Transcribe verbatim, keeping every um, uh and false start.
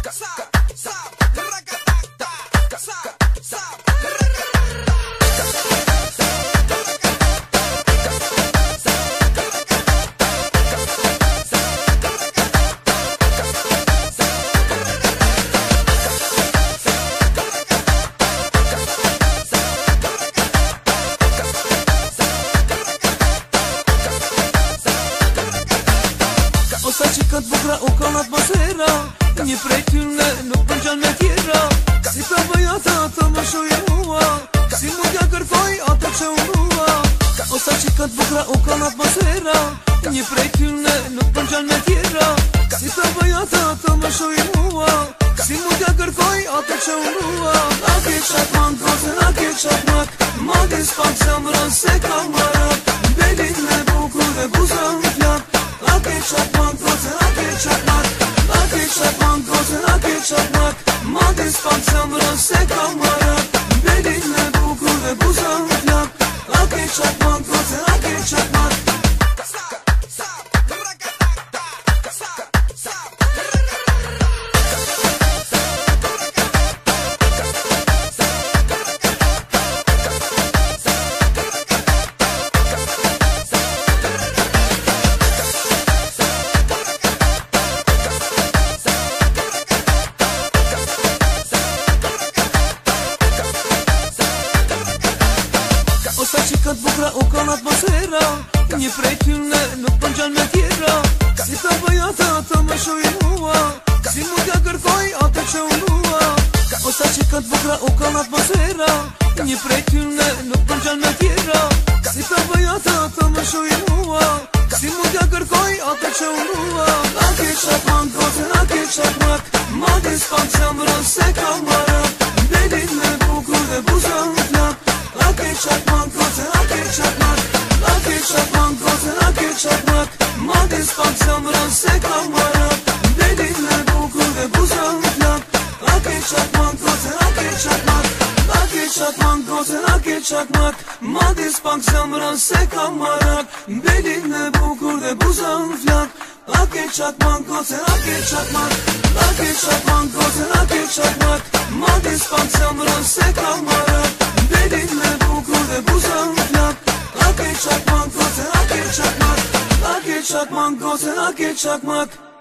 Sa që këtë bukra u kanë atmosfera, një prej tyne nuk përgjan me tjera. Si ta bëj ata, ata më shuje mua, si mu t'ja kërkoj ata që unua. O sa që këtë bukra u kanë atmosfera, një prej tyne nuk përgjan me tjera. Si ta bëj ata, ata më shuje mua, si mu t'ja kërkoj ata që unua. A ke qatman kose, a ke qatmak, ma dis pak zemrën se ka marak. Belin me bukur dhe buzën flak. A ke qatman kose, a ke qatmak, a ke qatman kose, a ke qatmak. Ma dis pak zemrën se ka marak. Belin me bukur dhe buzën flak. A ke qatman kose, a ke qatmak. Sa që këtë bukra u kanë atmosfera, një prej tyne nuk përgjan me tjera. Si ta bëj ata, ata më shuje mua, si mu t'ja kërkoj ata që unua. O sa që këtë bukra u kanë atmosfera, një prej tyne nuk përgjan me tjera. Si ta bëj ata, ata më shuje mua, si mu t'ja kërkoj ata që unua. A ke qatman kose, a ke qatmak, ma dis pak zemrën se ka marak. Belin me bukur dhe buzën flak. A ke qatman kose, a ke qatmak, a ke qatman kose, a ke qatmak. Ma dis pak zemrën se ka marak. Belin me bukur dhe buzën flak. A ke qatman kose, a ke qatmak, a ke qatman kose, a ke qatmak. Ma dis pak zemrën se ka marak. Belin me bukur dhe buzën flak. A ke qatman kose, a ke qatmak, a ke qatman kose, a ke qatmak. Ma dis pak zemrën se ka marak. Belin me bukur dhe buzën flak. A ke qatman kose, a ke qatmak, a ke qatman kose, a ke qatmak.